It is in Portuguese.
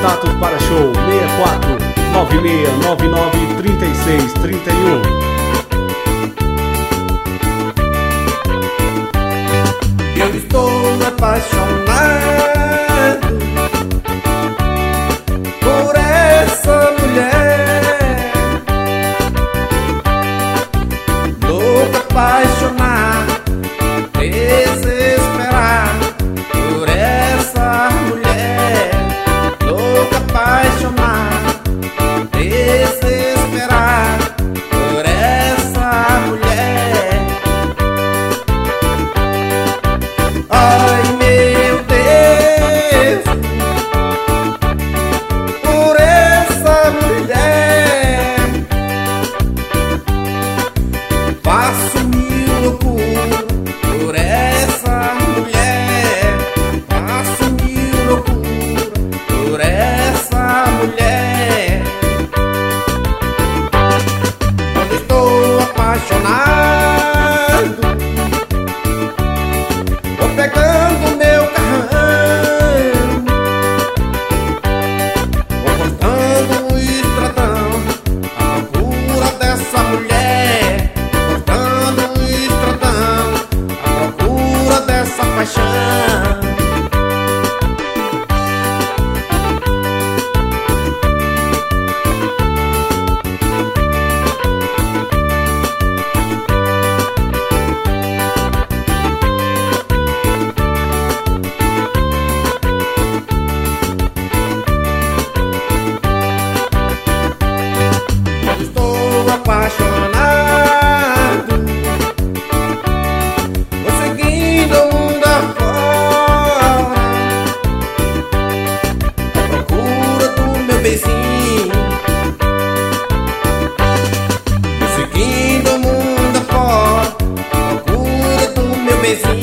Contatos para show 64 9699 3631. Eu estou apaixonado por essa mulher, louco, apaixonado, desesperado por essa mulher, louco, apaixonado, desesperado por essa mulher. Ai, meu Deus, por essa mulher faço mil loucuras por essa mulher, faço mil loucuras por essa mulher. Quando estou apaixonado, vou pegando meu carrão, vou cortando o estradão à procura dessa mulher, cortando o estradão à procura dessa paixão. Estou apaixonado, vou seguindo o mundo afora, à procura do meu beijinho, vou seguindo o mundo afora, à procura do meu beijinho.